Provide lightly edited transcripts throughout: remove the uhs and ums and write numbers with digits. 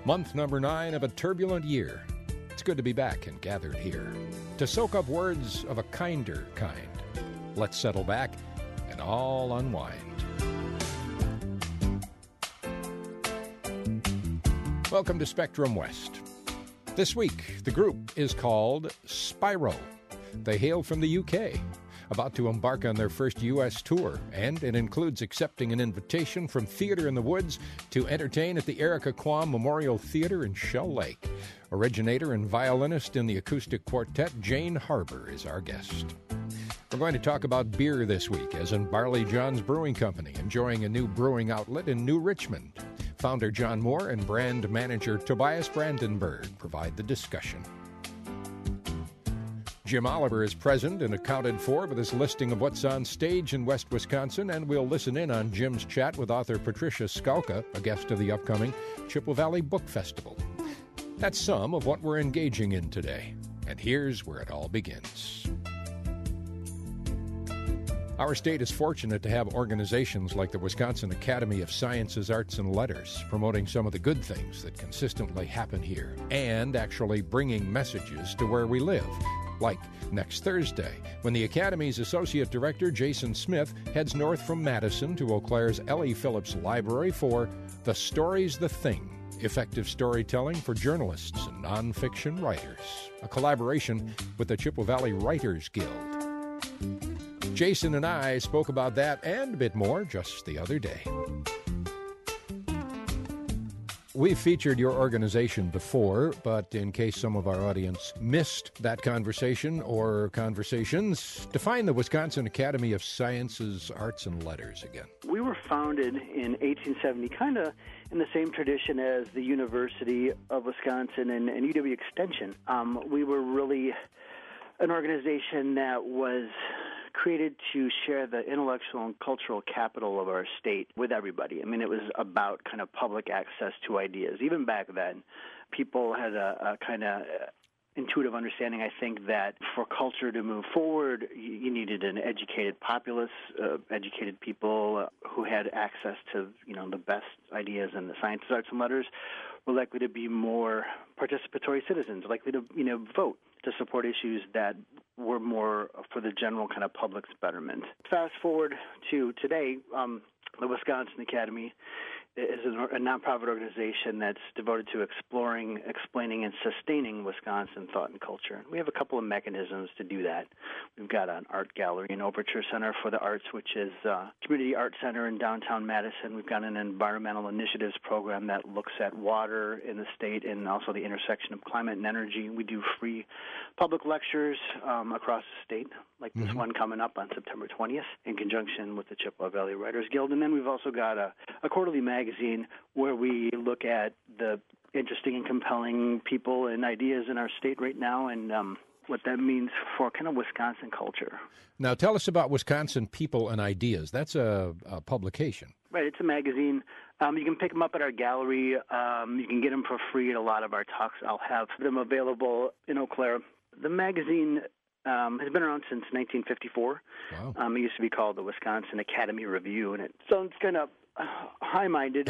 Month number 9 of a turbulent year. It's good to be back and gathered here to soak up words of a kinder kind. Let's settle back and all unwind. Welcome to Spectrum West. This week, the group is called Spyro. They hail from the UK, about to embark on their first U.S. tour, and it includes accepting an invitation from Theater in the Woods to entertain at the Erica Quam Memorial Theater in Shell Lake. Originator and violinist in the acoustic quartet, Jane Harbour, is our guest. We're going to talk about beer this week, as in Barley John's Brewing Company, enjoying a new brewing outlet in New Richmond. Founder John Moore and brand manager Tobias Brandenburg provide the discussion. Jim Oliver is present and accounted for with his listing of what's on stage in West Wisconsin, and we'll listen in on Jim's chat with author Patricia Skalka, a guest of the upcoming Chippewa Valley Book Festival. That's some of what we're engaging in today, and here's where it all begins. Our state is fortunate to have organizations like the Wisconsin Academy of Sciences, Arts, and Letters, promoting some of the good things that consistently happen here, and actually bringing messages to where we live. Like next Thursday, when the Academy's Associate Director, Jason Smith, heads north from Madison to Eau Claire's Ellie Phillips Library for The Story's the Thing, Effective Storytelling for Journalists and Nonfiction Writers, a collaboration with the Chippewa Valley Writers Guild. Jason and I spoke about that and a bit more just the other day. We've featured your organization before, but in case some of our audience missed that conversation or conversations, define the Wisconsin Academy of Sciences, Arts, and Letters again. We were founded in 1870, kind of in the same tradition as the University of Wisconsin and UW Extension. We were really an organization that was created to share the intellectual and cultural capital of our state with everybody. I mean, it was about kind of public access to ideas. Even back then, people had a kind of intuitive understanding, I think, that for culture to move forward, you needed an educated populace, educated people who had access to, the best ideas in the sciences, arts, and letters were likely to be more participatory citizens, likely to, vote to support issues that were more for the general kind of public's betterment. Fast forward to today, the Wisconsin Academy is a nonprofit organization that's devoted to exploring, explaining, and sustaining Wisconsin thought and culture. We have a couple of mechanisms to do that. We've got an art gallery and Overture Center for the Arts, which is a community art center in downtown Madison. We've got an environmental initiatives program that looks at water in the state and also the intersection of climate and energy. We do free public lectures across the state, like this one coming up on September 20th in conjunction with the Chippewa Valley Writers Guild. And then we've also got a quarterly magazine where we look at the interesting and compelling people and ideas in our state right now and what that means for kind of Wisconsin culture. Now, tell us about Wisconsin People and Ideas. That's a publication. Right, it's a magazine. You can pick them up at our gallery. You can get them for free at a lot of our talks. I'll have them available in Eau Claire. The magazine has been around since 1954. Wow. It used to be called the Wisconsin Academy Review, and it sounds kind of high-minded,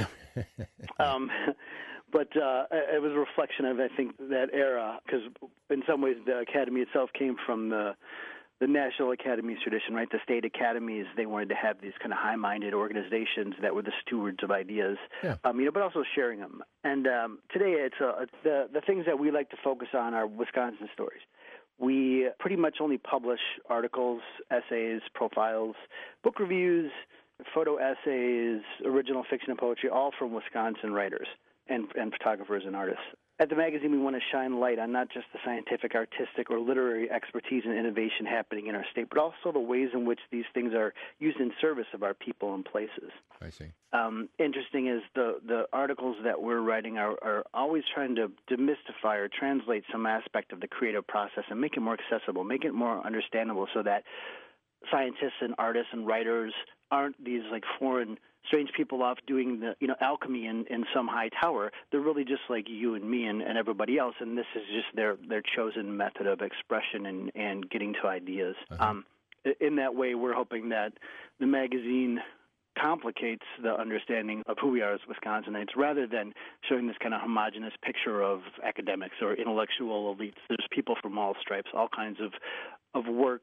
but it was a reflection of, I think, that era, because in some ways the Academy itself came from the National Academy's tradition, right? The state academies, they wanted to have these kind of high-minded organizations that were the stewards of ideas, but also sharing them. And today, it's the things that we like to focus on are Wisconsin stories. We pretty much only publish articles, essays, profiles, book reviews, photo essays, original fiction and poetry, all from Wisconsin writers and photographers and artists. At the magazine, we want to shine light on not just the scientific, artistic, or literary expertise and innovation happening in our state, but also the ways in which these things are used in service of our people and places. I see. Interesting is the articles that we're writing are always trying to demystify or translate some aspect of the creative process and make it more accessible, make it more understandable so that scientists and artists and writers aren't these like foreign, strange people off doing the alchemy in some high tower. They're really just like you and me and everybody else, and this is just their chosen method of expression and getting to ideas. Uh-huh. In that way, we're hoping that the magazine complicates the understanding of who we are as Wisconsinites rather than showing this kind of homogenous picture of academics or intellectual elites. There's people from all stripes, all kinds of work,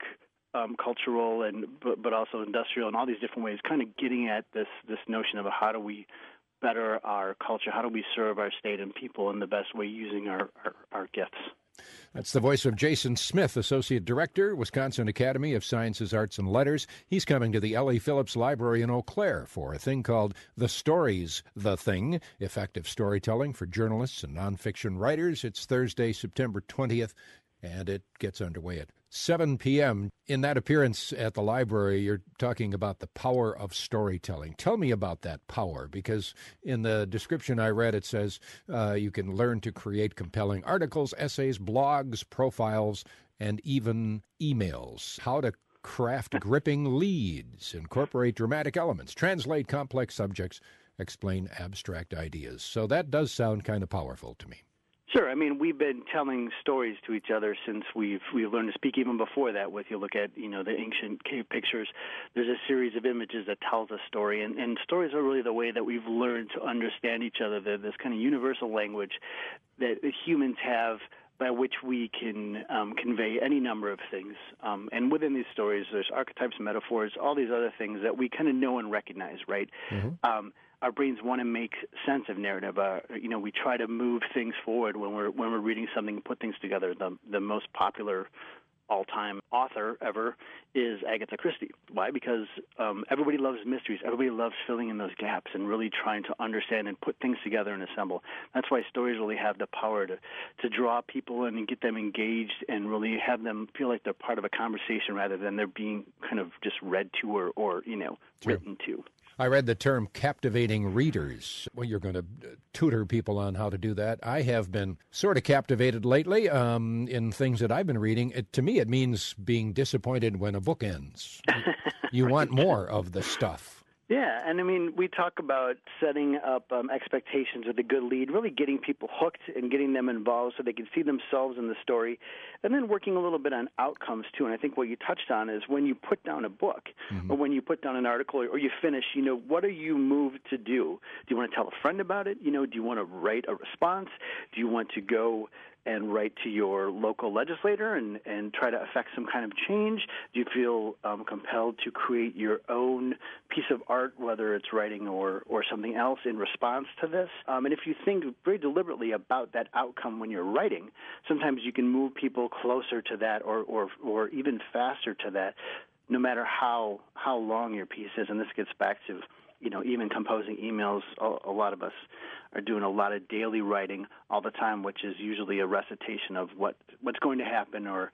cultural but also industrial, and all these different ways, kind of getting at this notion of how do we better our culture, how do we serve our state and people in the best way using our gifts. That's the voice of Jason Smith, Associate Director, Wisconsin Academy of Sciences, Arts, and Letters. He's coming to the L.E. Phillips Library in Eau Claire for a thing called The Stories, The Thing, Effective Storytelling for Journalists and Nonfiction Writers. It's Thursday, September 20th, and it gets underway at 7 p.m. In that appearance at the library, you're talking about the power of storytelling. Tell me about that power, because in the description I read, it says you can learn to create compelling articles, essays, blogs, profiles, and even emails. How to craft gripping leads, incorporate dramatic elements, translate complex subjects, explain abstract ideas. So that does sound kind of powerful to me. Sure. I mean, we've been telling stories to each other since we've learned to speak. Even before that, with you look at the ancient cave pictures, there's a series of images that tells a story, and stories are really the way that we've learned to understand each other. They're this kind of universal language that humans have by which we can convey any number of things. And within these stories, there's archetypes, metaphors, all these other things that we kind of know and recognize, right? Mm-hmm. Our brains want to make sense of narrative. We try to move things forward when we're reading something, put things together. The most popular all-time author ever is Agatha Christie. Why? Because everybody loves mysteries. Everybody loves filling in those gaps and really trying to understand and put things together and assemble. That's why stories really have the power to draw people in and get them engaged and really have them feel like they're part of a conversation rather than they're being kind of just read to or written to. I read the term captivating readers. Well, you're going to tutor people on how to do that. I have been sort of captivated lately in things that I've been reading. To me, it means being disappointed when a book ends. You want more of the stuff. Yeah, and I mean, we talk about setting up expectations with a good lead, really getting people hooked and getting them involved so they can see themselves in the story, and then working a little bit on outcomes, too. And I think what you touched on is when you put down a book mm-hmm. or when you put down an article or you finish, what are you moved to do? Do you want to tell a friend about it? Do you want to write a response? Do you want to go and write to your local legislator and try to affect some kind of change? Do you feel compelled to create your own piece of art, whether it's writing or something else in response to this? And if you think very deliberately about that outcome when you're writing, sometimes you can move people closer to that or even faster to that, no matter how long your piece is. And this gets back to even composing emails. A lot of us are doing a lot of daily writing all the time, which is usually a recitation of what's going to happen or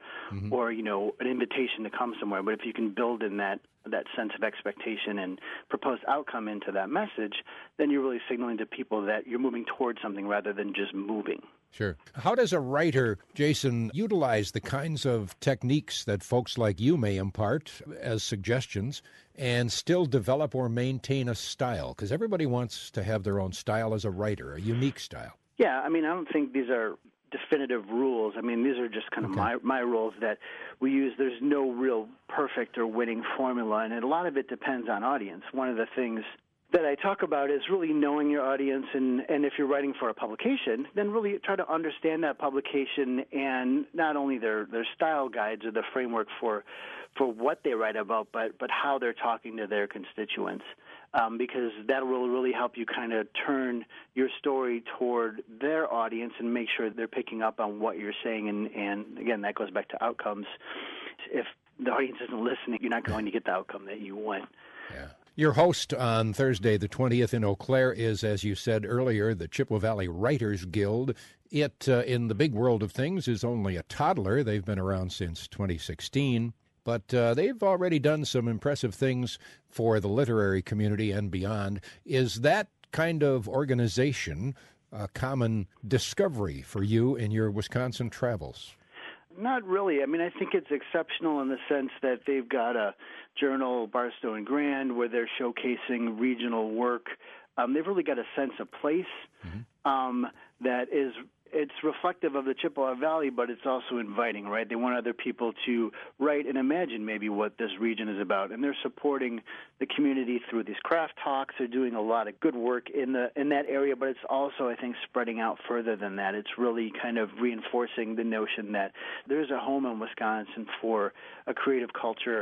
an invitation to come somewhere. But if you can build in that sense of expectation and proposed outcome into that message, then you're really signaling to people that you're moving towards something rather than just moving. Sure. How does a writer, Jason, utilize the kinds of techniques that folks like you may impart as suggestions and still develop or maintain a style? Because everybody wants to have their own style as a writer, a unique style. Yeah, I mean, I don't think these are definitive rules. I mean, these are just kind of my rules that we use. There's no real perfect or winning formula, and a lot of it depends on audience. One of the things that I talk about is really knowing your audience, and if you're writing for a publication, then really try to understand that publication and not only their style guides or the framework for what they write about, but how they're talking to their constituents, because that will really help you kind of turn your story toward their audience and make sure they're picking up on what you're saying, and again, that goes back to outcomes. If the audience isn't listening, you're not going to get the outcome that you want. Yeah. Your host on Thursday, the 20th in Eau Claire, is, as you said earlier, the Chippewa Valley Writers Guild. It, in the big world of things, is only a toddler. They've been around since 2016, but they've already done some impressive things for the literary community and beyond. Is that kind of organization a common discovery for you in your Wisconsin travels? Not really. I mean, I think it's exceptional in the sense that they've got a journal, Barstow and Grand, where they're showcasing regional work. They've really got a sense of place that is it's reflective of the Chippewa Valley, but it's also inviting, right? They want other people to write and imagine maybe what this region is about, and they're supporting the community through these craft talks. They're doing a lot of good work in that area, but it's also, I think, spreading out further than that. It's really kind of reinforcing the notion that there's a home in Wisconsin for a creative culture,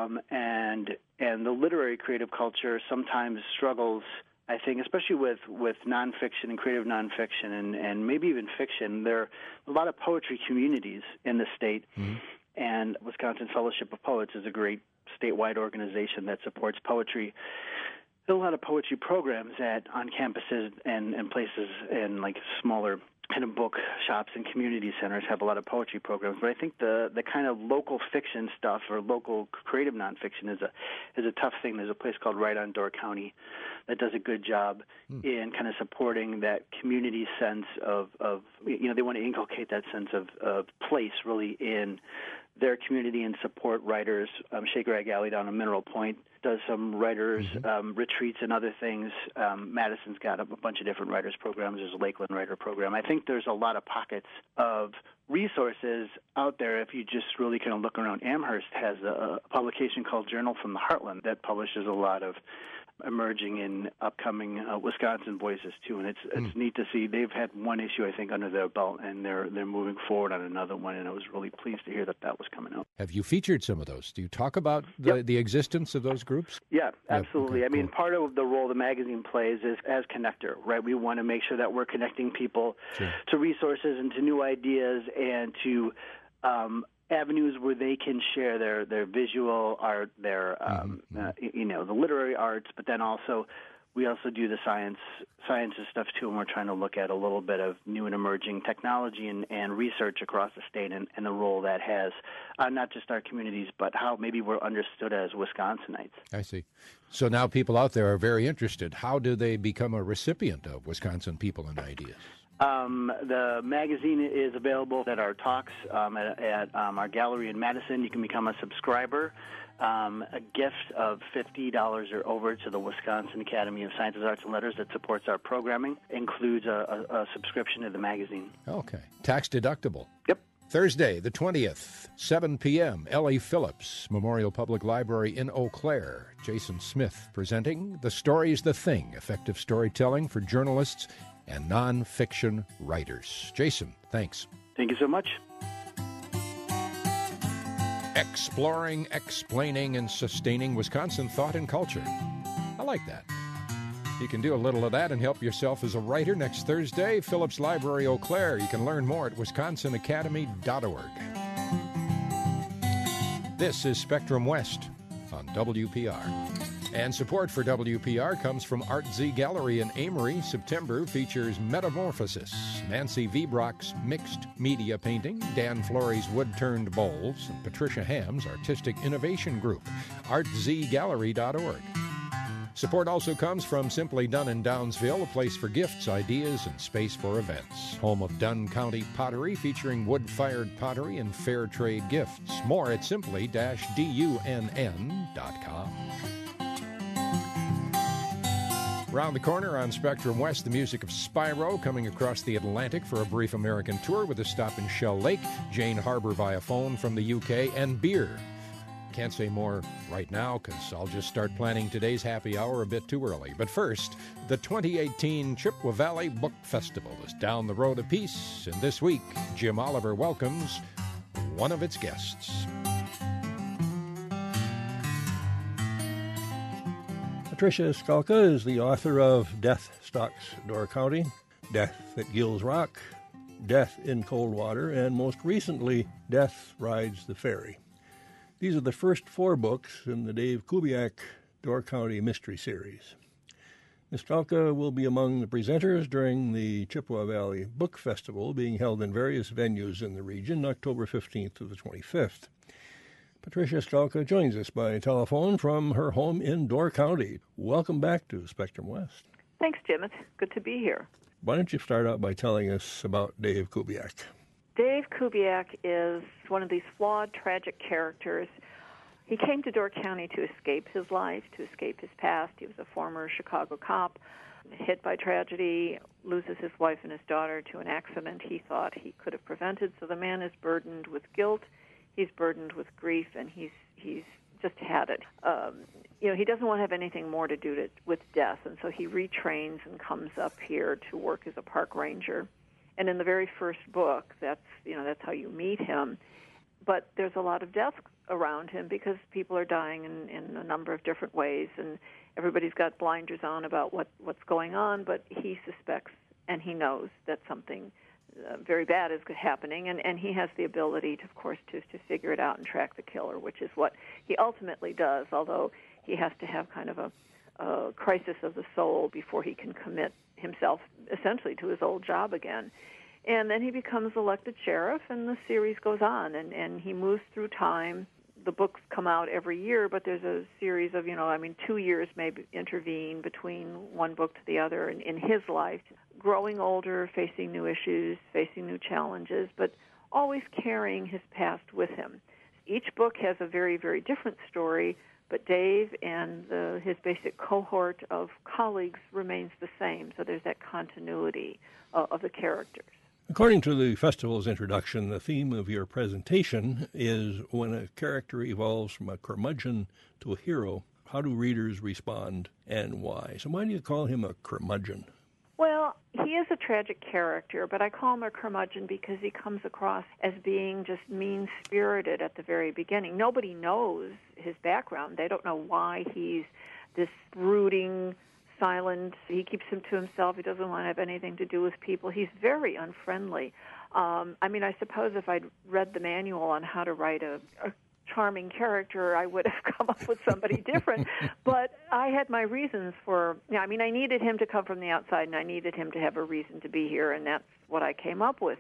and the literary creative culture sometimes struggles, I think, especially with nonfiction and creative nonfiction and maybe even fiction. There are a lot of poetry communities in the state, and Wisconsin Fellowship of Poets is a great statewide organization that supports poetry. There are a lot of poetry programs on campuses and places and like smaller kind of book shops and community centers have a lot of poetry programs, but I think the kind of local fiction stuff or local creative nonfiction is a tough thing. There's a place called Right on Door County that does a good job in kind of supporting that community sense of they want to inculcate that sense of place really in their community and support writers. Shaker Ag Alley down in Mineral Point does some writers retreats and other things. Madison's got a bunch of different writers programs. There's a Lakeland writer program. I think there's a lot of pockets of resources out there if you just really kind of look around. Amherst has a publication called Journal from the Heartland that publishes a lot of emerging and upcoming Wisconsin voices too, and it's neat to see. They've had one issue, I think, under their belt, and they're moving forward on another one, and I was really pleased to hear that was coming out. Have you featured some of those? Do you talk about the existence of those groups? Yeah, absolutely. Okay, I mean, part of the role the magazine plays is as connector, right? We want to make sure that we're connecting people to resources and to new ideas and to avenues where they can share their visual art, their the literary arts, but then also we also do the sciences stuff too, and we're trying to look at a little bit of new and emerging technology and research across the state and the role that has not just our communities, but how maybe we're understood as Wisconsinites. I see. So now people out there are very interested. How do they become a recipient of Wisconsin People and Ideas? The magazine is available at our talks at our gallery in Madison. You can become a subscriber. A gift of $50 or over to the Wisconsin Academy of Sciences, Arts, and Letters that supports our programming includes a subscription to the magazine. Okay. Tax deductible. Yep. Thursday, the 20th, 7 p.m., L.E. Phillips, Memorial Public Library in Eau Claire. Jason Smith presenting The Story's the Thing, Effective Storytelling for Journalists and Nonfiction Writers. Jason, thanks. Thank you so much. Exploring, explaining, and sustaining Wisconsin thought and culture. I like that. You can do a little of that and help yourself as a writer next Thursday, Phillips Library, Eau Claire. You can learn more at wisconsinacademy.org. This is Spectrum West on WPR. And support for WPR comes from Art Z Gallery in Amory. September features Metamorphosis, Nancy V. Brock's mixed media painting, Dan Florey's wood-turned bowls, and Patricia Ham's Artistic Innovation Group. ArtZGallery.org. Support also comes from Simply Done in Downsville, a place for gifts, ideas, and space for events. Home of Dunn County Pottery, featuring wood-fired pottery and fair trade gifts. More at simply-dunn.com. Around the corner on Spectrum West, the music of Spyro coming across the Atlantic for a brief American tour with a stop in Shell Lake, Jane Harbour via phone from the UK, and beer. Can't say more right now because I'll just start planning today's happy hour a bit too early. But first, the 2018 Chippewa Valley Book Festival is down the road a piece, and this week, Jim Oliver welcomes one of its guests. Patricia Skalka is the author of Death Stalks Door County, Death at Gills Rock, Death in Cold Water, and most recently, Death Rides the Ferry. These are the first 4 books in the Dave Kubiak Door County Mystery Series. Ms. Skalka will be among the presenters during the Chippewa Valley Book Festival being held in various venues in the region, October 15th to the 25th. Patricia Skalka joins us by telephone from her home in Door County. Welcome back to Spectrum West. Thanks, Jim. It's good to be here. Why don't you start out by telling us about Dave Kubiak? Dave Kubiak is one of these flawed, tragic characters. He came to Door County to escape his life, to escape his past. He was a former Chicago cop. hit by tragedy, loses his wife and his daughter to an accident he thought he could have prevented. So the man is burdened with guilt, he's burdened with grief, and he's just had it. He doesn't want to have anything more to do with death, and so he retrains and comes up here to work as a park ranger. And in the very first book, that's how you meet him. But there's a lot of death around him because people are dying in a number of different ways, and everybody's got blinders on about what's going on, but he suspects and he knows that something very bad is happening, and he has the ability, of course, to figure it out and track the killer, which is what he ultimately does, although he has to have kind of a crisis of the soul before he can commit himself essentially to his old job again. And then he becomes elected sheriff, and the series goes on, and he moves through time. The books come out every year, but there's a series of, 2 years maybe intervene between one book to the other in his life, growing older, facing new issues, facing new challenges, but always carrying his past with him. Each book has a very, very different story, but Dave and his basic cohort of colleagues remains the same, so there's that continuity of the characters. According to the festival's introduction, the theme of your presentation is when a character evolves from a curmudgeon to a hero, how do readers respond and why? So why do you call him a curmudgeon? Well, he is a tragic character, but I call him a curmudgeon because he comes across as being just mean-spirited at the very beginning. Nobody knows his background. They don't know why he's this brooding, silent. He keeps him to himself. He doesn't want to have anything to do with people. He's very unfriendly. I suppose if I'd read the manual on how to write a charming character, I would have come up with somebody different. But I had my reasons for, I needed him to come from the outside, and I needed him to have a reason to be here, and that's what I came up with.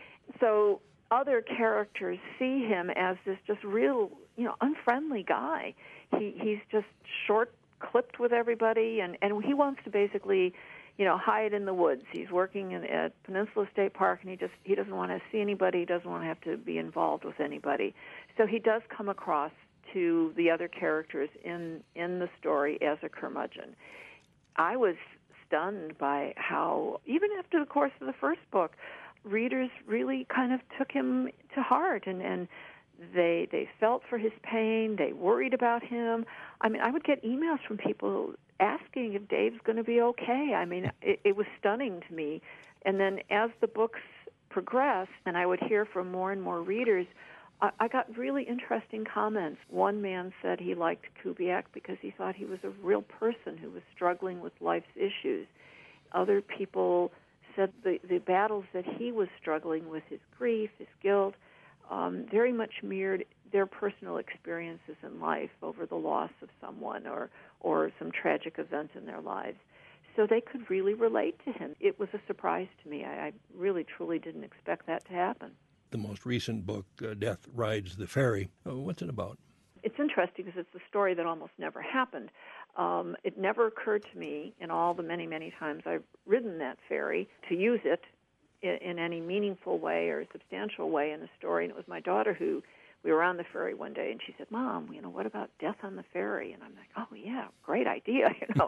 So other characters see him as this just real, unfriendly guy. He's just short-clipped with everybody, and he wants to basically, hide in the woods. He's working at Peninsula State Park, and he doesn't want to see anybody. He doesn't want to have to be involved with anybody. So he does come across to the other characters in the story as a curmudgeon. I was stunned by how, even after the course of the first book, readers really kind of took him to heart, and they felt for his pain. They worried about him. I would get emails from people asking if Dave's going to be okay. It was stunning to me. And then as the books progressed, and I would hear from more and more readers, I got really interesting comments. One man said he liked Kubiak because he thought he was a real person who was struggling with life's issues. Other people said the battles that he was struggling with, his grief, his guilt, very much mirrored their personal experiences in life over the loss of someone or some tragic event in their lives. So they could really relate to him. It was a surprise to me. I really, truly didn't expect that to happen. The most recent book, Death Rides the Ferry, what's it about? It's interesting because it's a story that almost never happened. It never occurred to me in all the many, many times I've ridden that ferry to use it in any meaningful way or substantial way in a story. And it was my daughter we were on the ferry one day, and she said, "Mom, what about death on the ferry?" And I'm like, "Oh, yeah, great idea,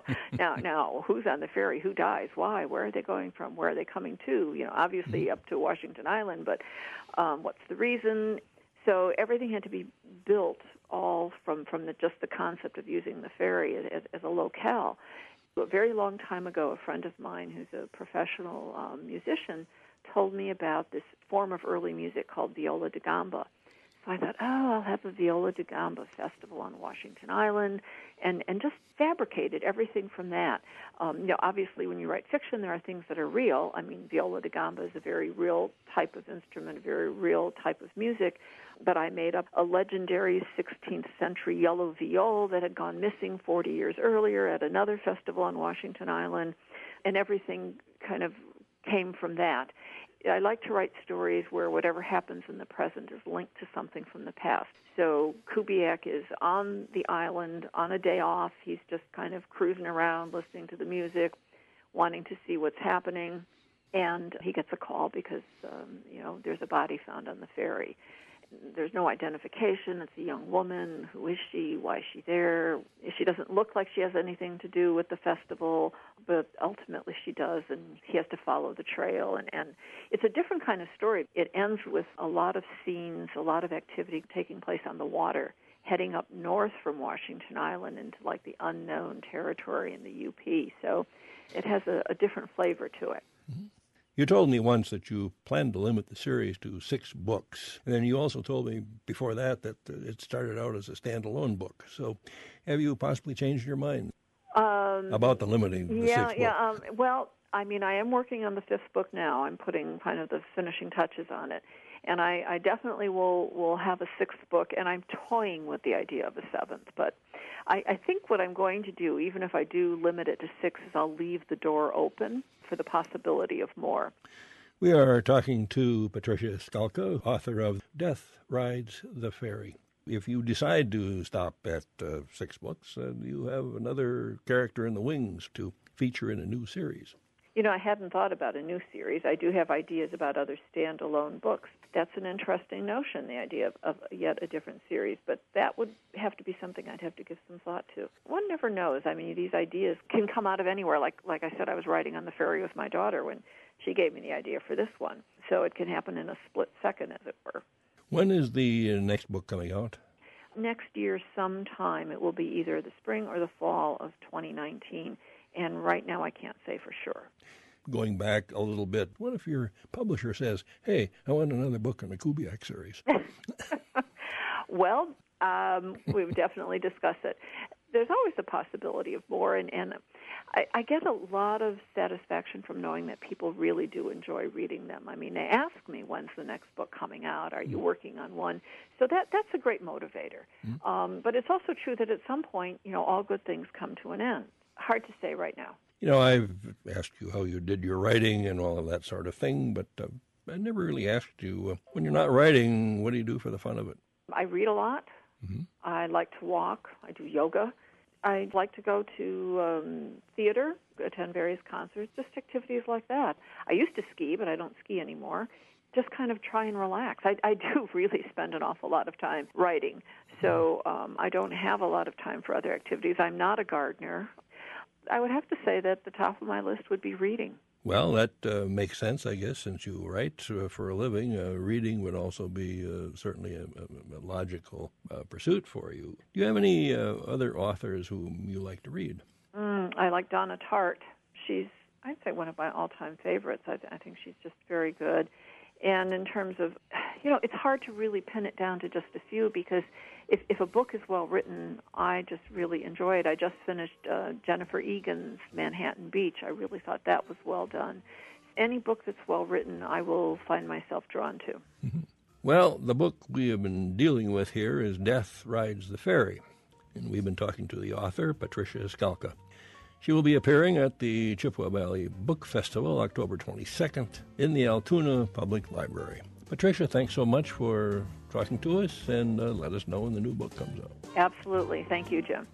Now, who's on the ferry? Who dies? Why? Where are they going from? Where are they coming to? Obviously up to Washington Island, but what's the reason?" So everything had to be built all from just the concept of using the ferry as a locale. A very long time ago, a friend of mine who's a professional musician told me about this form of early music called viola da gamba. So I thought, I'll have a viola da gamba festival on Washington Island, and just fabricated everything from that. Obviously, when you write fiction, there are things that are real. Viola da gamba is a very real type of instrument, a very real type of music. But I made up a legendary 16th century yellow viol that had gone missing 40 years earlier at another festival on Washington Island, and everything kind of came from that. I like to write stories where whatever happens in the present is linked to something from the past. So Kubiak is on the island on a day off. He's just kind of cruising around, listening to the music, wanting to see what's happening. And he gets a call because, there's a body found on the ferry. there's no identification. It's a young woman. Who is she? Why is she there? She doesn't look like she has anything to do with the festival, but ultimately she does, and he has to follow the trail. And it's a different kind of story. It ends with a lot of scenes, a lot of activity taking place on the water, heading up north from Washington Island into like the unknown territory in the UP. So it has a different flavor to it. Mm-hmm. You told me once that you planned to limit the series to 6 books. And then you also told me before that it started out as a standalone book. So have you possibly changed your mind about the limiting the 6 books? Yeah. Well, I mean, I am working on the 5th book now. I'm putting kind of the finishing touches on it. And I definitely will have a 6th book, and I'm toying with the idea of a 7th. But I think what I'm going to do, even if I do limit it to 6, is I'll leave the door open for the possibility of more. We are talking to Patricia Skalka, author of Death Rides the Ferry. If you decide to stop at 6 books, you have another character in the wings to feature in a new series. You know, I hadn't thought about a new series. I do have ideas about other standalone books. That's an interesting notion, the idea of yet a different series, but that would have to be something I'd have to give some thought to. One never knows. I mean, these ideas can come out of anywhere. Like I said, I was riding on the ferry with my daughter when she gave me the idea for this one, so it can happen in a split second, as it were. When is the next book coming out? Next year sometime. It will be either the spring or the fall of 2019. And right now I can't say for sure. Going back a little bit, what if your publisher says, hey, I want another book on the Kubiak series? Well, we would definitely discuss it. There's always a possibility of more, and I get a lot of satisfaction from knowing that people really do enjoy reading them. I mean, they ask me, when's the next book coming out? Are you working on one? So that's a great motivator. But it's also true that at some point, all good things come to an end. Hard to say right now. I've asked you how you did your writing and all of that sort of thing, but I never really asked you, when you're not writing, what do you do for the fun of it? I read a lot. Mm-hmm. I like to walk. I do yoga. I like to go to theater, attend various concerts, just activities like that. I used to ski, but I don't ski anymore. Just kind of try and relax. I do really spend an awful lot of time writing, so I don't have a lot of time for other activities. I'm not a gardener. I would have to say that the top of my list would be reading. Well, that makes sense, I guess, since you write for a living. Reading would also be certainly a logical pursuit for you. Do you have any other authors whom you like to read? I like Donna Tartt. She's, I'd say, one of my all-time favorites. I think she's just very good. And in terms of, it's hard to really pin it down to just a few because if a book is well written, I just really enjoy it. I just finished Jennifer Egan's Manhattan Beach. I really thought that was well done. Any book that's well written, I will find myself drawn to. Mm-hmm. Well, the book we have been dealing with here is Death Rides the Ferry, and we've been talking to the author, Patricia Skalka. She will be appearing at the Chippewa Valley Book Festival October 22nd in the Altoona Public Library. Patricia, thanks so much for talking to us, and let us know when the new book comes out. Absolutely. Thank you, Jim.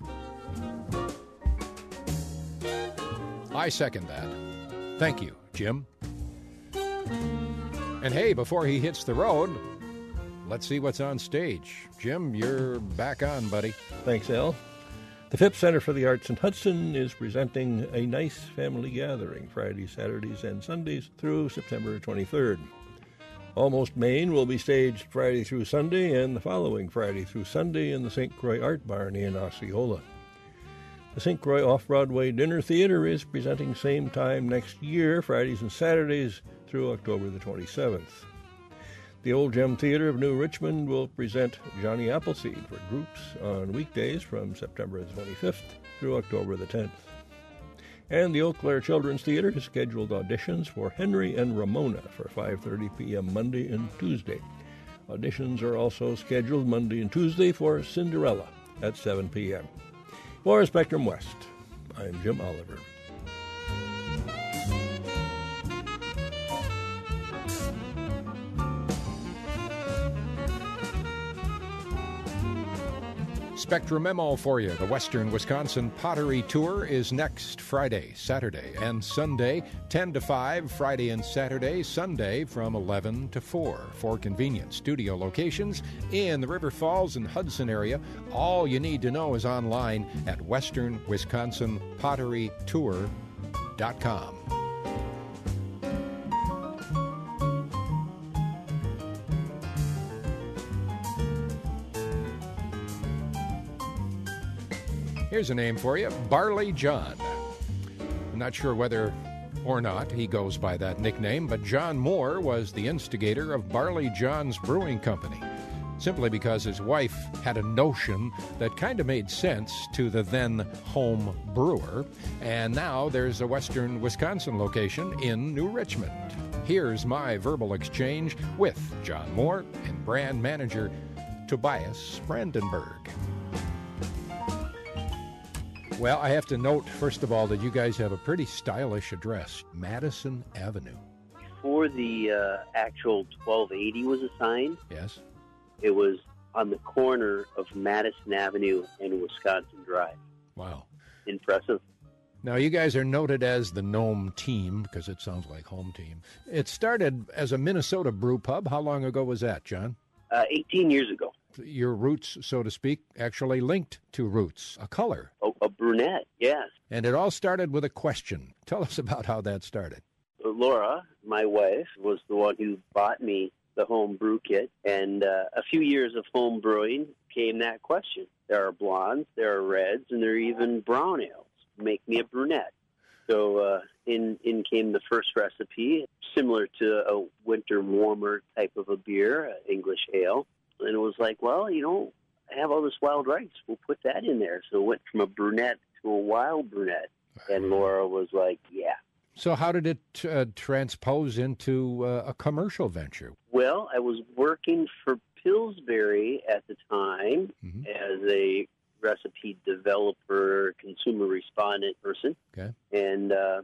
I second that. Thank you, Jim. And hey, before he hits the road, let's see what's on stage. Jim, you're back on, buddy. Thanks, Al. The Phipps Center for the Arts in Hudson is presenting A Nice Family Gathering Fridays, Saturdays, and Sundays through September 23rd. Almost Maine will be staged Friday through Sunday and the following Friday through Sunday in the St. Croix Art Barn in Osceola. The St. Croix Off-Broadway Dinner Theater is presenting same time next year, Fridays and Saturdays through October the 27th. The Old Gem Theater of New Richmond will present Johnny Appleseed for groups on weekdays from September the 25th through October the 10th. And the Eau Claire Children's Theater has scheduled auditions for Henry and Ramona for 5:30 p.m. Monday and Tuesday. Auditions are also scheduled Monday and Tuesday for Cinderella at 7 p.m. For Spectrum West, I'm Jim Oliver. Spectrum Memo for you. The Western Wisconsin Pottery Tour is next Friday, Saturday, and Sunday, 10 to 5, Friday and Saturday, Sunday from 11 to 4. 4 convenient studio locations in the River Falls and Hudson area. All you need to know is online at westernwisconsinpotterytour.com. Here's a name for you, Barley John. I'm not sure whether or not he goes by that nickname, but John Moore was the instigator of Barley John's Brewing Company, simply because his wife had a notion that kind of made sense to the then home brewer, and now there's a Western Wisconsin location in New Richmond. Here's my verbal exchange with John Moore and brand manager Tobias Brandenburg. Well, I have to note, first of all, that you guys have a pretty stylish address, Madison Avenue. Before the actual 1280 was assigned, yes, it was on the corner of Madison Avenue and Wisconsin Drive. Wow. Impressive. Now, you guys are noted as the Nome Team, because it sounds like home team. It started as a Minnesota brew pub. How long ago was that, John? 18 years ago. Your roots, so to speak, actually linked to roots, a color. A brunette, yes. And it all started with a question. Tell us about how that started. Laura, my wife, was the one who bought me the home brew kit, and a few years of home brewing came that question. There are blondes, there are reds, and there are even brown ales. Make me a brunette. So in came the first recipe, similar to a winter warmer type of a beer, English ale. And it was like, well, you know, I have all this wild rice. We'll put that in there. So it went from a brunette to a wild brunette. And Laura was like, yeah. So how did it transpose into a commercial venture? Well, I was working for Pillsbury at the time as a recipe developer, consumer respondent person. Okay. And a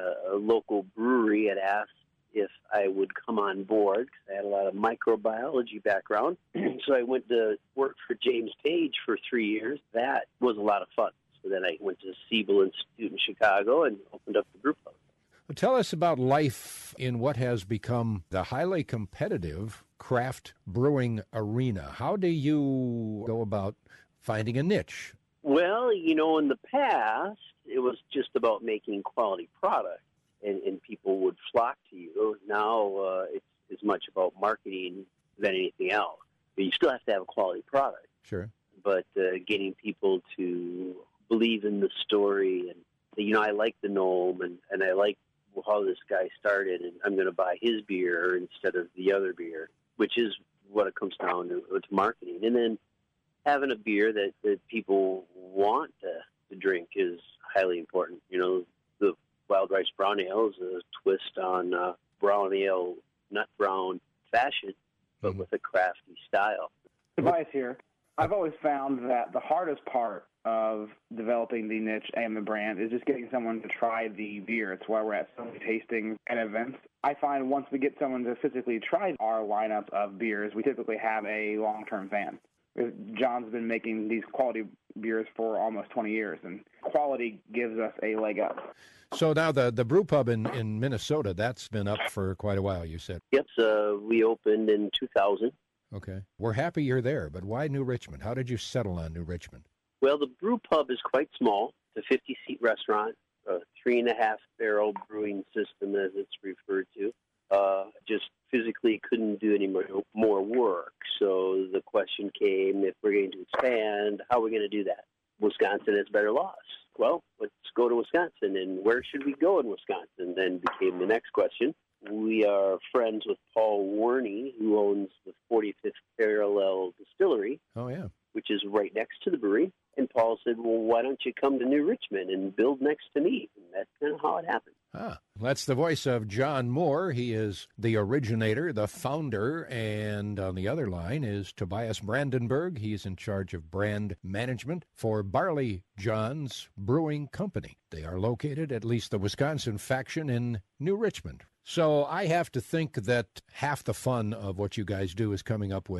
local brewery had asked if I would come on board because I had a lot of microbiology background. So I went to work for James Page for 3 years. That was a lot of fun. So then I went to Siebel Institute in Chicago and opened up the brew pub. Well, tell us about life in what has become the highly competitive craft brewing arena. How do you go about finding a niche? Well, you know, in the past, it was just about making quality product, and people would flock to you. Now it's as much about marketing than anything else. But you still have to have a quality product. Sure. But getting people to believe in the story, and, you know, I like the Nome, and I like how this guy started, and I'm going to buy his beer instead of the other beer, which is what it comes down to marketing. And then having a beer that people want to drink is highly important. You know, the Wild Rice Brown Ale is a twist on brown ale, nut brown fashion, but with a crafty style. Tobias here. I've always found that the hardest part of developing the niche and the brand is just getting someone to try the beer. It's why we're at so many tastings and events. I find once we get someone to physically try our lineup of beers, we typically have a long-term fan. John's been making these quality beers for almost 20 years, and quality gives us a leg up. So now the brew pub in Minnesota, that's been up for quite a while, you said. Yep, we opened in 2000. Okay. We're happy you're there, but why New Richmond? How did you settle on New Richmond? Well, the brew pub is quite small. It's a 50-seat restaurant, a 3.5-barrel brewing system, as it's referred to. Just physically couldn't do any more work. So the question came, if we're going to expand, how are we going to do that? Wisconsin has better laws. Well, let's go to Wisconsin. And where should we go in Wisconsin? Then became the next question. We are friends with Paul Warney, who owns the 45th Parallel Distillery. Oh, yeah. Which is right next to the brewery. And Paul said, well, why don't you come to New Richmond and build next to me? And that's kind of how it happened. That's the voice of John Moore. He is the originator, the founder, and on the other line is Tobias Brandenburg. He's in charge of brand management for Barley John's Brewing Company. They are located, at least the Wisconsin faction, in New Richmond. So I have to think that half the fun of what you guys do is coming up with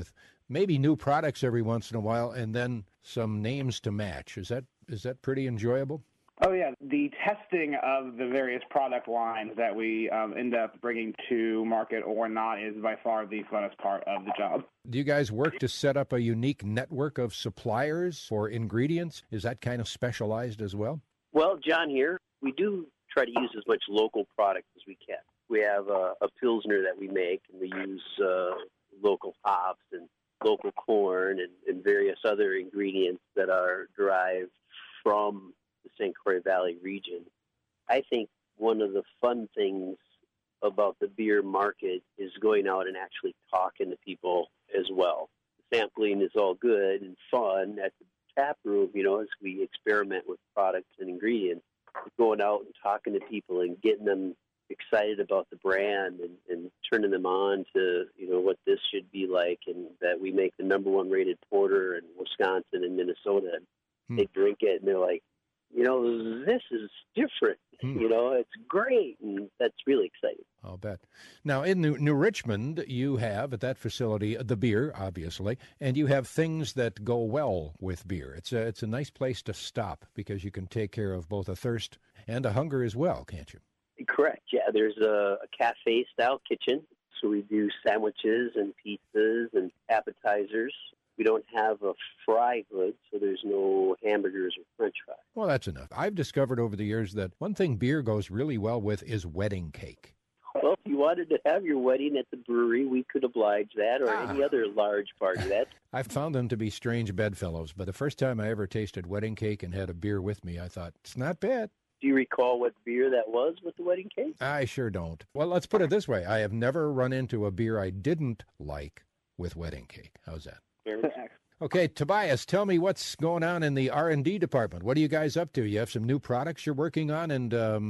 maybe new products every once in a while, and then some names to match. Is that pretty enjoyable? Oh, yeah. The testing of the various product lines that we end up bringing to market or not is by far the funnest part of the job. Do you guys work to set up a unique network of suppliers for ingredients? Is that kind of specialized as well? Well, John here, we do try to use as much local product as we can. We have a Pilsner that we make, and we use local hops and local corn and various other ingredients that are derived from the St. Croix Valley region. I think one of the fun things about the beer market is going out and actually talking to people as well. Sampling is all good and fun at the tap room, as we experiment with products and ingredients. Going out and talking to people and getting them excited about the brand and turning them on to, what this should be like, and that we make the number one rated porter in Wisconsin and Minnesota. They drink it and they're like, this is different. It's great, and that's really exciting. I'll bet. Now, in New Richmond, you have, at that facility, the beer, obviously, and you have things that go well with beer. It's a nice place to stop because you can take care of both a thirst and a hunger as well, can't you? Correct, yeah. There's a cafe-style kitchen, so we do sandwiches and pizzas and appetizers. We don't have a fry hood, so there's no hamburgers or French fries. Well, that's enough. I've discovered over the years that one thing beer goes really well with is wedding cake. Well, if you wanted to have your wedding at the brewery, we could oblige that, or any other large party. I've found them to be strange bedfellows, but the first time I ever tasted wedding cake and had a beer with me, I thought, it's not bad. Do you recall what beer that was with the wedding cake? I sure don't. Well, let's put it this way. I have never run into a beer I didn't like with wedding cake. How's that? Okay, Tobias, tell me what's going on in the R&D department. What are you guys up to? You have some new products you're working on, and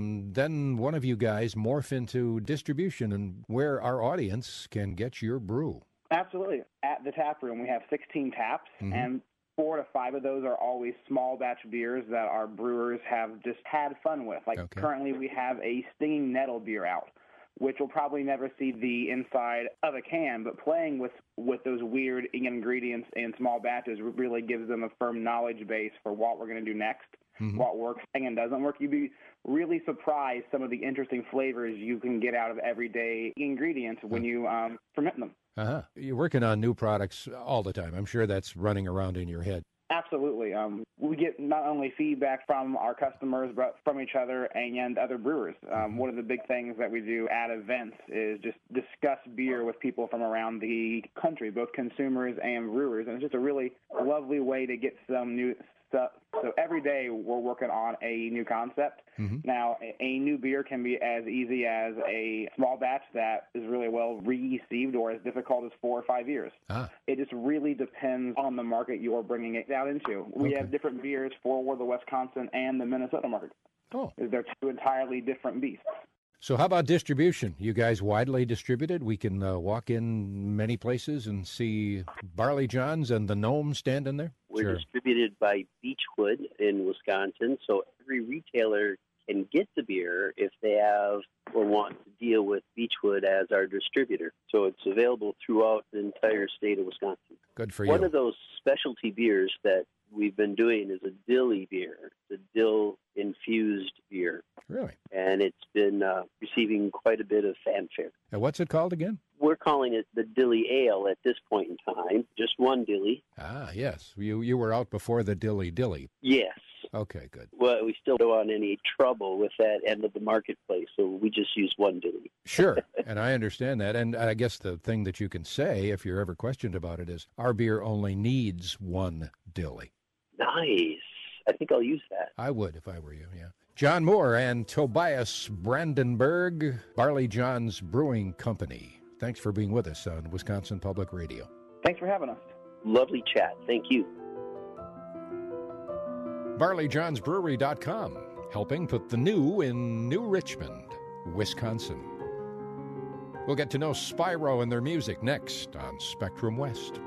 then one of you guys morph into distribution and where our audience can get your brew. Absolutely. At the tap room, we have 16 taps, and 4 to 5 of those are always small batch beers that our brewers have just had fun with. Currently we have a Stinging Nettle beer out, which will probably never see the inside of a can, but playing with those weird ingredients in small batches really gives them a firm knowledge base for what we're going to do next, what works and doesn't work. You'd be really surprised some of the interesting flavors you can get out of everyday ingredients when you ferment them. You're working on new products all the time. I'm sure that's running around in your head. Absolutely. We get not only feedback from our customers, but from each other and other brewers. One of the big things that we do at events is just discuss beer with people from around the country, both consumers and brewers. And it's just a really lovely way to get some new stuff. So every day we're working on a new concept. Now, a new beer can be as easy as a small batch that is really well received, or as difficult as 4 or 5 years. It just really depends on the market you're bringing it out into. We have different beers for the Wisconsin and the Minnesota market. They're two entirely different beasts. So how about distribution? You guys widely distributed? We can walk in many places and see Barley John's and the Gnome standing there? We're distributed by Beechwood in Wisconsin, so every retailer can get the beer if they have or want to deal with Beechwood as our distributor. So it's available throughout the entire state of Wisconsin. Good for you. One of those specialty beers that we've been doing is a dilly beer. It's a dill-infused beer. Really? And it's been receiving quite a bit of fanfare. And what's it called again? We're calling it the Dilly Ale at this point in time. Just one dilly. Yes. You were out before the dilly. Yes. Okay, good. Well, we still don't want any trouble with that end of the marketplace, so we just use one dilly. Sure, and I understand that. And I guess the thing that you can say, if you're ever questioned about it, is our beer only needs one dilly. Nice. I think I'll use that. I would if I were you, yeah. John Moore and Tobias Brandenburg, Barley John's Brewing Company. Thanks for being with us on Wisconsin Public Radio. Thanks for having us. Lovely chat. Thank you. BarleyJohnsBrewery.com, helping put the new in New Richmond, Wisconsin. We'll get to know Spyro and their music next on Spectrum West.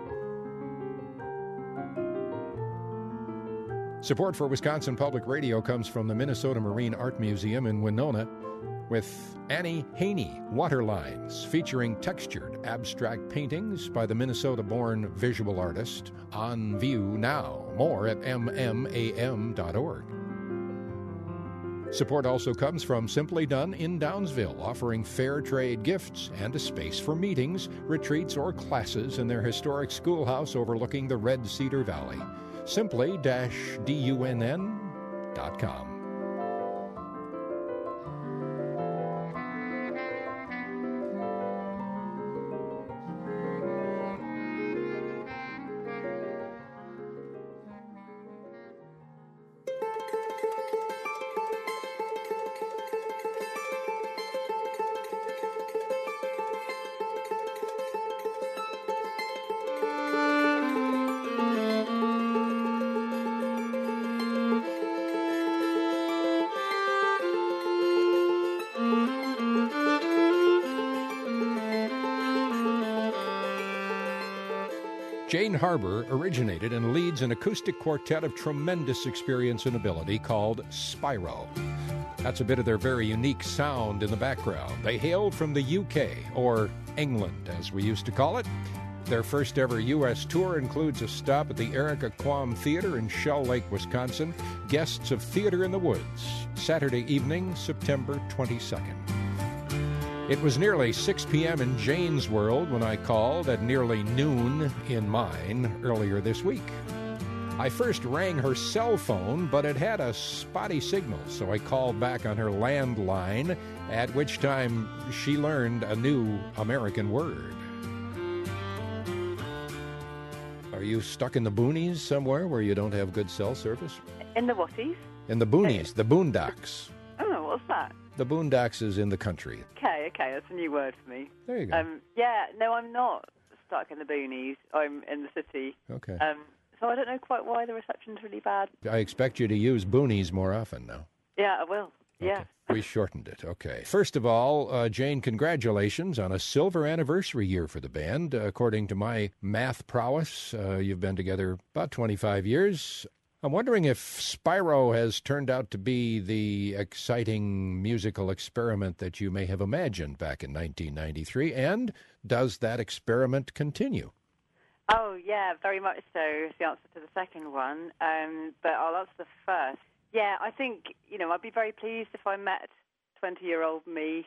Support for Wisconsin Public Radio comes from the Minnesota Marine Art Museum in Winona with Annie Haney, Waterlines, featuring textured abstract paintings by the Minnesota-born visual artist, on view now. More at mmam.org. Support also comes from Simply Done in Downsville, offering fair trade gifts and a space for meetings, retreats, or classes in their historic schoolhouse overlooking the Red Cedar Valley. Simply-dunn.com. Jane Harbour originated and leads an acoustic quartet of tremendous experience and ability called Spyro. That's a bit of their very unique sound in the background. They hail from the UK, or England as we used to call it. Their first ever U.S. tour includes a stop at the Erica Quam Theater in Shell Lake, Wisconsin. Guests of Theater in the Woods, Saturday evening, September 22nd. It was nearly 6 p.m. in Jane's world when I called at nearly noon in mine earlier this week. I first rang her cell phone, but it had a spotty signal, so I called back on her landline, at which time she learned a new American word. Are you stuck in the boonies somewhere where you don't have good cell service? In the whaties? In the boonies, the boondocks. Oh, what's that? The boondocks is in the country. Okay, that's a new word for me. There you go. No, I'm not stuck in the boonies. I'm in the city. Okay. So I don't know quite why the reception's really bad. I expect you to use boonies more often now. Yeah, I will. Yeah. Okay. We shortened it. Okay. First of all, Jane, congratulations on a silver anniversary year for the band. According to my math prowess, you've been together about 25 years. I'm wondering if Spyro has turned out to be the exciting musical experiment that you may have imagined back in 1993, and does that experiment continue? Oh, yeah, very much so is the answer to the second one, but I'll answer the first. Yeah, I think, I'd be very pleased if I met 20-year-old me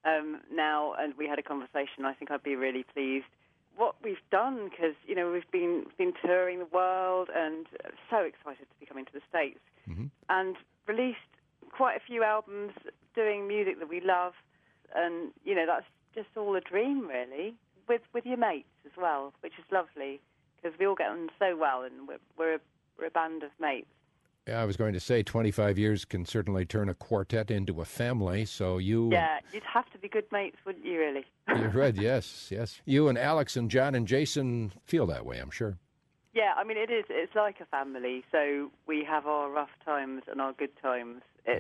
now and we had a conversation. I think I'd be really pleased. What we've done, because we've been touring the world and so excited to be coming to the States, and released quite a few albums doing music that we love, and that's just all a dream really, with your mates as well, which is lovely because we all get on so well, and we're a band of mates. Yeah, I was going to say 25 years can certainly turn a quartet into a family, so you... Yeah, you'd have to be good mates, wouldn't you, really? You're right, yes. You and Alex and John and Jason feel that way, I'm sure. Yeah, I mean, it's like a family, so we have our rough times and our good times,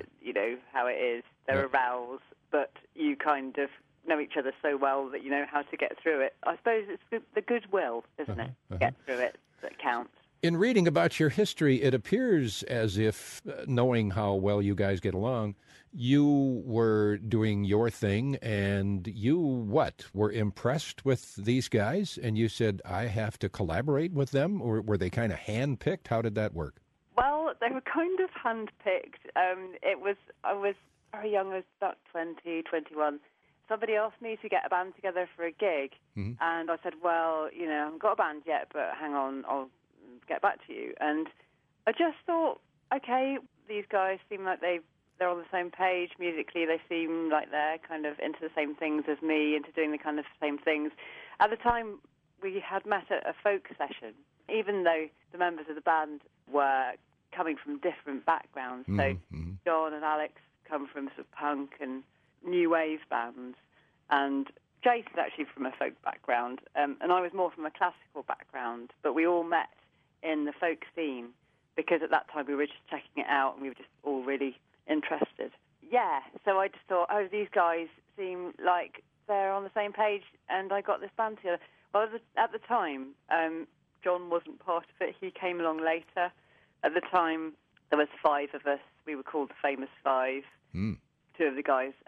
how it is. There are rows, but you kind of know each other so well that you know how to get through it. I suppose it's the goodwill, isn't it, to get through it, that counts. In reading about your history, it appears as if, knowing how well you guys get along, you were doing your thing, and you, were impressed with these guys, and you said, I have to collaborate with them, or were they kind of hand-picked? How did that work? Well, they were kind of hand-picked. I was very young, I was about 20, 21. Somebody asked me to get a band together for a gig, and I said, well, I haven't got a band yet, but hang on, I'll get back to you. And I just thought, okay, these guys seem like they're on the same page musically. They seem like they're kind of into the same things as me, into doing the kind of same things. At the time, we had met at a folk session, even though the members of the band were coming from different backgrounds. So John and Alex come from sort of punk and new wave bands, and Jason's actually from a folk background, and I was more from a classical background, but we all met in the folk scene because at that time we were just checking it out and we were just all really interested. Yeah, so I just thought, these guys seem like they're on the same page, and I got this band together. Well, at the time, John wasn't part of it. He came along later. At the time, there was 5 of us. We were called the Famous Five. 2 of the guys ended up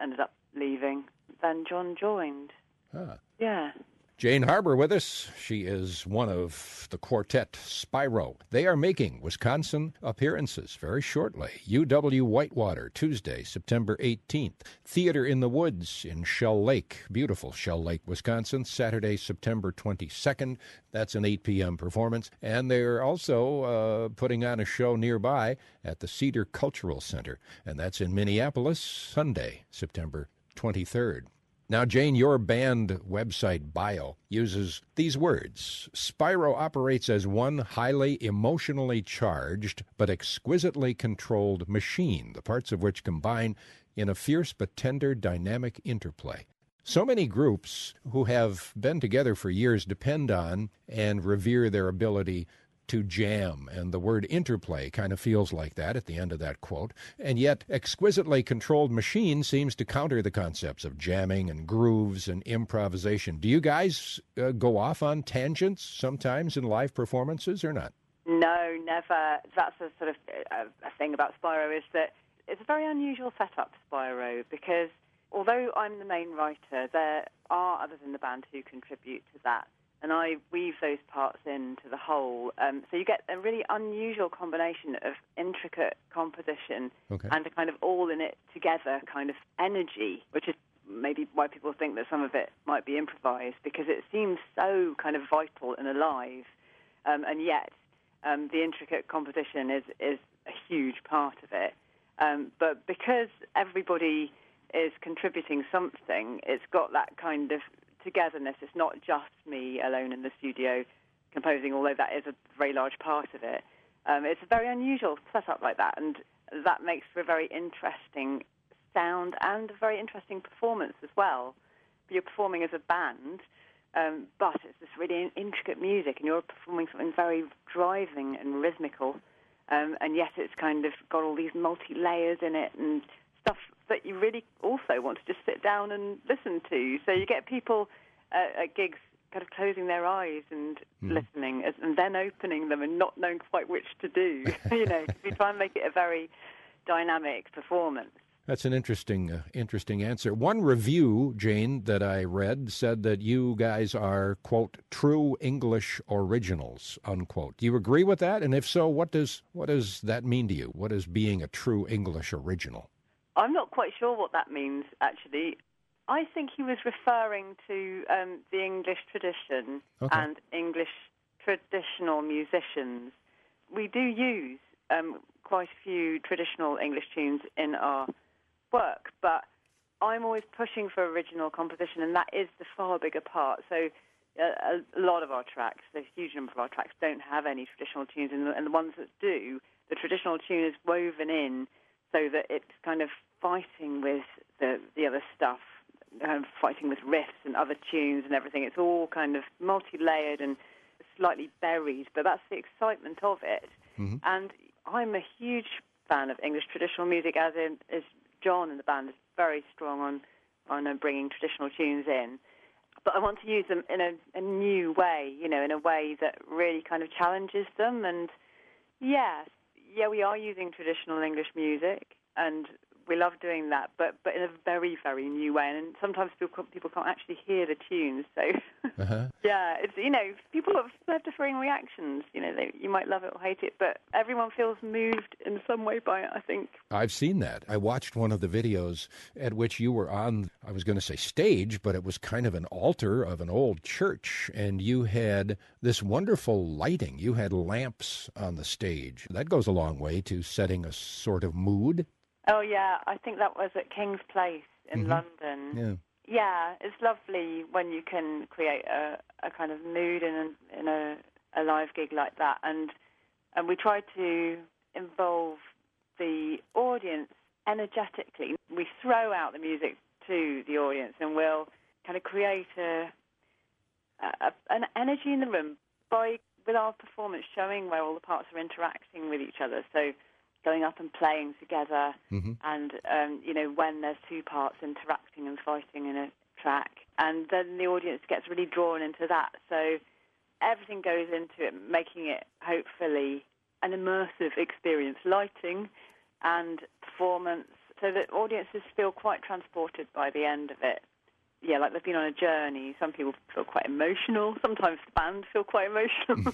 leaving, then John joined. Ah. Yeah. Jane Harbour with us. She is one of the quartet Spyro. They are making Wisconsin appearances very shortly. UW Whitewater, Tuesday, September 18th. Theater in the Woods in Shell Lake, beautiful Shell Lake, Wisconsin, Saturday, September 22nd. That's an 8 p.m. performance. And they're also putting on a show nearby at the Cedar Cultural Center, and that's in Minneapolis, Sunday, September 23rd. Now, Jane, your band website bio uses these words. Spyro operates as one highly emotionally charged but exquisitely controlled machine, the parts of which combine in a fierce but tender dynamic interplay. So many groups who have been together for years depend on and revere their ability to jam, and the word interplay kind of feels like that at the end of that quote. And yet, exquisitely controlled machine seems to counter the concepts of jamming and grooves and improvisation. Do you guys go off on tangents sometimes in live performances or not? No, never. That's a sort of a thing about Spyro, is that it's a very unusual setup, Spyro, because although I'm the main writer, there are others in the band who contribute to that. And I weave those parts into the whole. So you get a really unusual combination of intricate composition and a kind of all-in-it-together kind of energy, which is maybe why people think that some of it might be improvised, because it seems so kind of vital and alive. And yet the intricate composition is a huge part of it. But because everybody is contributing something, it's got that kind of togetherness. It's not just me alone in the studio composing, although that is a very large part of it. It's a very unusual setup like that, and that makes for a very interesting sound and a very interesting performance as well. You're performing as a band, but it's this really intricate music, and you're performing something very driving and rhythmical, and yet it's kind of got all these multi-layers in it and stuff that you really also want to just sit down and listen to. So you get people at gigs kind of closing their eyes and listening, and then opening them and not knowing quite which to do. Because we try and make it a very dynamic performance. That's an interesting answer. One review, Jane, that I read said that you guys are, quote, true English originals, unquote. Do you agree with that? And if so, what does that mean to you? What is being a true English original? I'm not quite sure what that means, actually. I think he was referring to the English tradition and English traditional musicians. We do use quite a few traditional English tunes in our work, but I'm always pushing for original composition, and that is the far bigger part. So a lot of our tracks, a huge number of our tracks, don't have any traditional tunes, and the ones that do, the traditional tune is woven in so that it's kind of fighting with the other stuff, fighting with riffs and other tunes and everything. It's all kind of multi-layered and slightly buried, but that's the excitement of it. Mm-hmm. And I'm a huge fan of English traditional music, as is John and the band is very strong on bringing traditional tunes in. But I want to use them in a new way, in a way that really kind of challenges them. And yeah, we are using traditional English music, and we love doing that, but in a very, very new way. And sometimes people can't actually hear the tunes. So, yeah, it's, people have differing reactions. You might love it or hate it, but everyone feels moved in some way by it, I think. I've seen that. I watched one of the videos at which you were on, I was going to say stage, but it was kind of an altar of an old church, and you had this wonderful lighting. You had lamps on the stage. That goes a long way to setting a sort of mood. Oh, yeah, I think that was at King's Place in London. Yeah, it's lovely when you can create a kind of mood in a live gig like that. And we try to involve the audience energetically. We throw out the music to the audience, and we'll kind of create an energy in the room with our performance showing where all the parts are interacting with each other. So going up and playing together, and when there's two parts interacting and fighting in a track, and then the audience gets really drawn into that. So everything goes into it, making it hopefully an immersive experience, lighting and performance so that audiences feel quite transported by the end of it. Yeah, like they've been on a journey. Some people feel quite emotional. Sometimes the band feel quite emotional.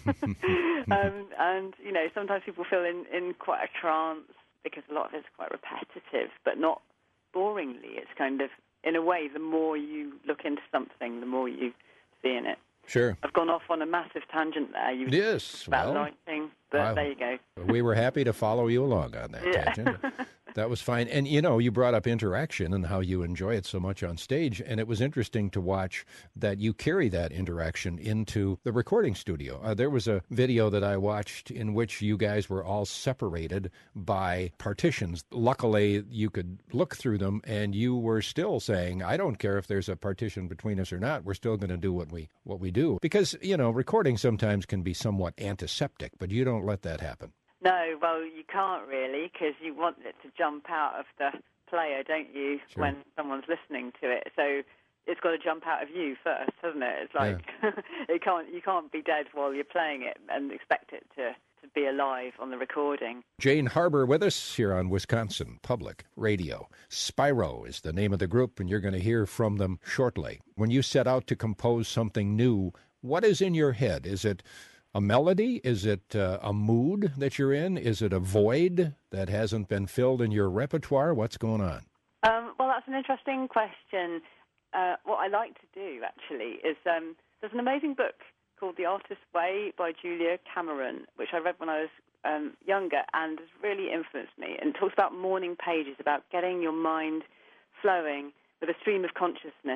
And, you know, sometimes people feel in quite a trance because a lot of it's quite repetitive, but not boringly. It's kind of, in a way, the more you look into something, the more you see in it. Sure. I've gone off on a massive tangent there. Yes, about lighting, but there you go. We were happy to follow you along on that tangent. That was fine. And, you know, you brought up interaction and how you enjoy it so much on stage. And it was interesting to watch that you carry that interaction into the recording studio. There was a video that I watched in which you guys were all separated by partitions. Luckily, you could look through them, and you were still saying, I don't care if there's a partition between us or not. We're still going to do what we do. Because, you know, recording sometimes can be somewhat antiseptic, but you don't let that happen. No, well, you can't really, because you want it to jump out of the player, don't you, Sure. when someone's listening to it. So it's got to jump out of you first, hasn't it? It's like you can't be dead while you're playing it and expect it to be alive on the recording. Jane Harbour with us here on Wisconsin Public Radio. Spyro is the name of the group, and you're going to hear from them shortly. When you set out to compose something new, what is in your head? Is it a melody? Is it a mood that you're in? Is it a void that hasn't been filled in your repertoire? What's going on? Well, that's an interesting question. What I like to do, actually, is there's an amazing book called The Artist's Way by Julia Cameron, which I read when I was younger and has really influenced me. And it talks about morning pages, about getting your mind flowing with a stream of consciousness.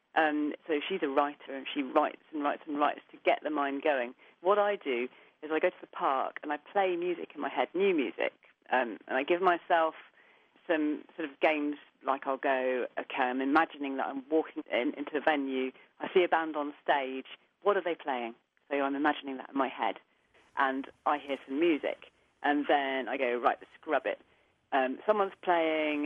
So she's a writer, and she writes and writes and writes to get the mind going. What I do is I go to the park and I play music in my head, new music, and I give myself some sort of games, like I'll go, okay, I'm imagining that I'm walking into a venue, I see a band on stage, what are they playing? So I'm imagining that in my head, and I hear some music, and then I go, right, scrub it. Someone's playing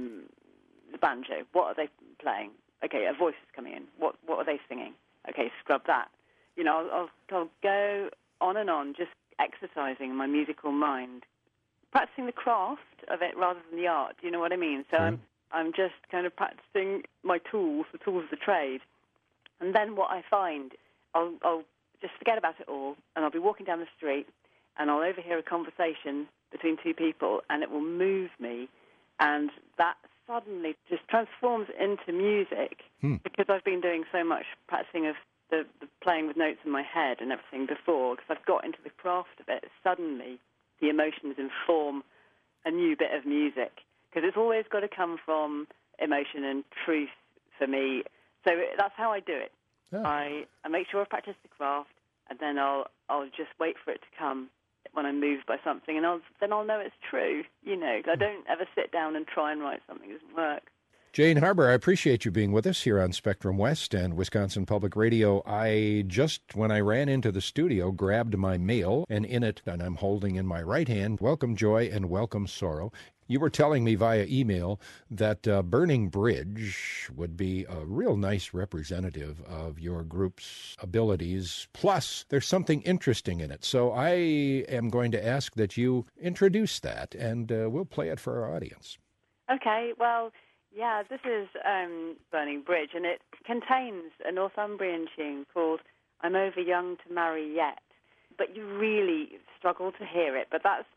the banjo, what are they playing? Okay, a voice is coming in, what are they singing? Okay, scrub that. You know, I'll go on and on, just exercising my musical mind, practicing the craft of it rather than the art. Do you know what I mean? So I'm just kind of practicing my tools, the tools of the trade. And then what I find, I'll just forget about it all, and I'll be walking down the street, and I'll overhear a conversation between two people, and it will move me, and that suddenly just transforms into music because I've been doing so much practicing of the playing with notes in my head and everything before, because I've got into the craft of it. Suddenly, the emotions inform a new bit of music, because it's always got to come from emotion and truth for me. So that's how I do it. Yeah. I make sure I've practiced the craft, and then I'll just wait for it to come when I'm moved by something, and then I'll know it's true. You know, I don't ever sit down and try and write something that doesn't work. Jane Harbour, I appreciate you being with us here on Spectrum West and Wisconsin Public Radio. I just, when I ran into the studio, grabbed my mail, and in it, and I'm holding in my right hand, Welcome Joy and Welcome Sorrow. You were telling me via email that Burning Bridge would be a real nice representative of your group's abilities. Plus, there's something interesting in it. So I am going to ask that you introduce that, and we'll play it for our audience. Okay, well, yeah, this is Burning Bridge, and it contains a Northumbrian tune called I'm Over Young to Marry Yet. But you really struggle to hear it, but that's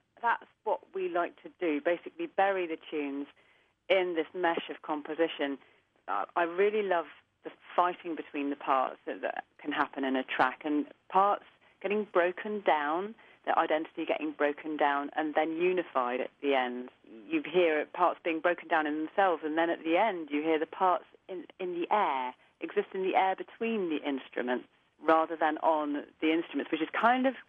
what we like to do, basically bury the tunes in this mesh of composition. I really love the fighting between the parts that can happen in a track, and parts getting broken down, their identity getting broken down, and then unified at the end. You hear parts being broken down in themselves, and then at the end you hear the parts in the air, exist in the air between the instruments rather than on the instruments, which is kind of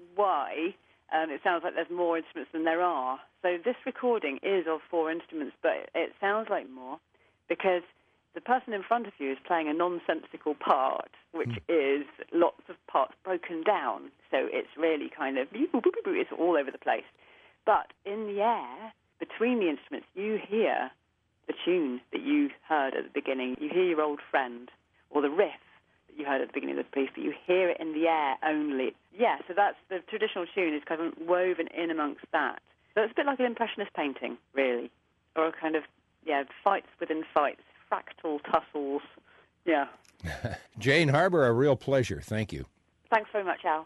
why it sounds like there's more instruments than there are. So this recording is of 4 instruments, but it sounds like more because the person in front of you is playing a nonsensical part, which is lots of parts broken down. So it's really kind of, it's all over the place. But in the air, between the instruments, you hear the tune that you heard at the beginning. You hear your old friend, or the riff that you heard at the beginning of the piece, but you hear it in the air only. Yeah, so that's the traditional tune is kind of woven in amongst that. So it's a bit like an impressionist painting, really. or kind of, fights within fights, fractal tussles. Yeah. Jane Harbour, a real pleasure. Thank you. Thanks very much, Al.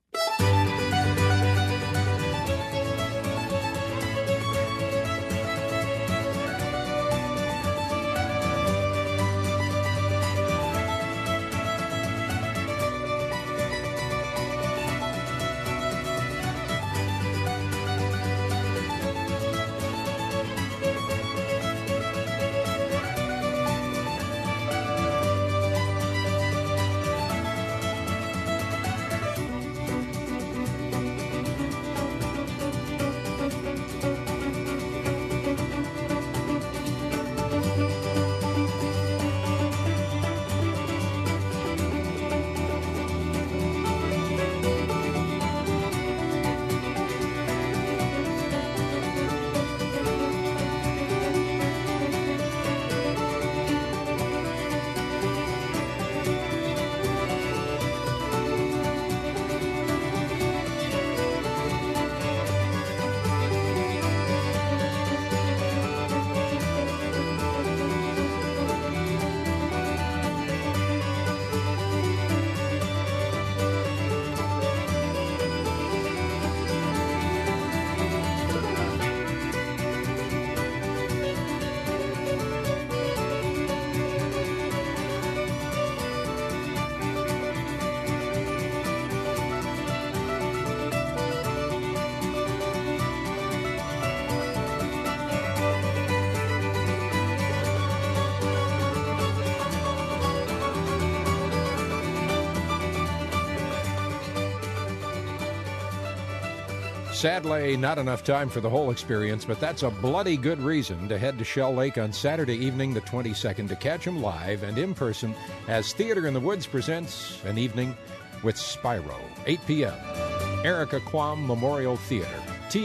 Sadly, not enough time for the whole experience, but that's a bloody good reason to head to Shell Lake on Saturday evening, the 22nd, to catch them live and in person as Theater in the Woods presents an evening with Spyro, 8 p.m. Erica Quam Memorial Theater.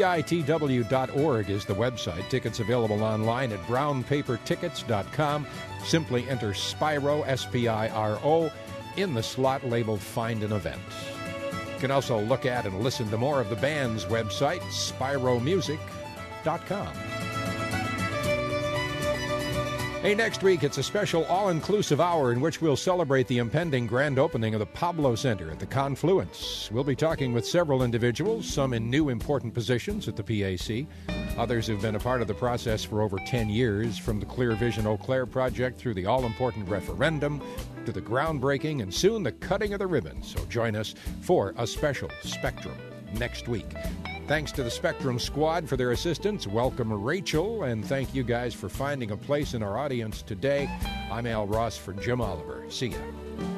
TITW.org is the website. Tickets available online at brownpapertickets.com. Simply enter Spyro, S-P-I-R-O, in the slot labeled Find an Event. You can also look at and listen to more of the band's website, spyromusic.com. Hey, next week it's a special all-inclusive hour in which we'll celebrate the impending grand opening of the Pablo Center at the Confluence. We'll be talking with several individuals, some in new important positions at the PAC, others who've been a part of the process for over 10 years, from the Clear Vision Eau Claire project through the all-important referendum, to the groundbreaking and soon the cutting of the ribbon. So join us for a special Spectrum next week. Thanks to the Spectrum squad for their assistance. Welcome, Rachel, and thank you guys for finding a place in our audience today. I'm Al Ross for Jim Oliver. See ya.